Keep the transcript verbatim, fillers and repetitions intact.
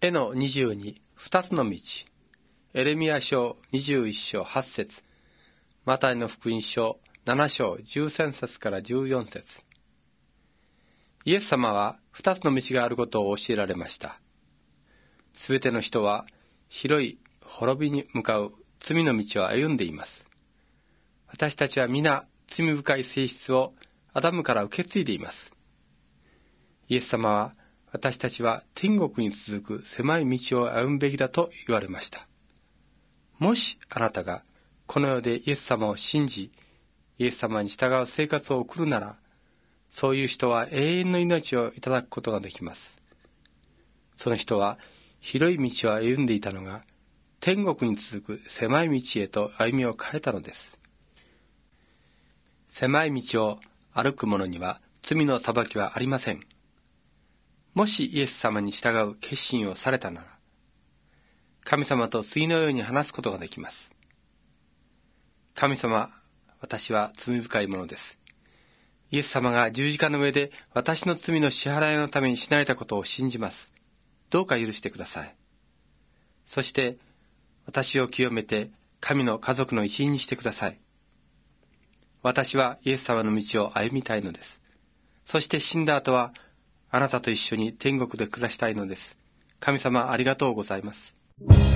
へのにじゅうに、二つの道。エレミヤ書にじゅういっ章はち節、マタイの福音書なな章じゅうさん節からじゅうよん節。イエス様は二つの道があることを教えられました。すべての人は広い滅びに向かう罪の道を歩んでいます。私たちは皆罪深い性質をアダムから受け継いでいます。イエス様は私たちは天国に続く狭い道を歩むべきだと言われました。もしあなたがこの世でイエス様を信じ、イエス様に従う生活を送るなら、そういう人は永遠の命をいただくことができます。その人は広い道を歩んでいたのが、天国に続く狭い道へと歩みを変えたのです。狭い道を歩く者には罪の裁きはありません。もしイエス様に従う決心をされたなら、神様と次のように話すことができます。神様、私は罪深いものです。イエス様が十字架の上で私の罪の支払いのために死なれたことを信じます。どうか許してください。そして私を清めて神の家族の一員にしてください。私はイエス様の道を歩みたいのです。そして死んだ後はあなたと一緒に天国で暮らしたいのです。神様、ありがとうございます。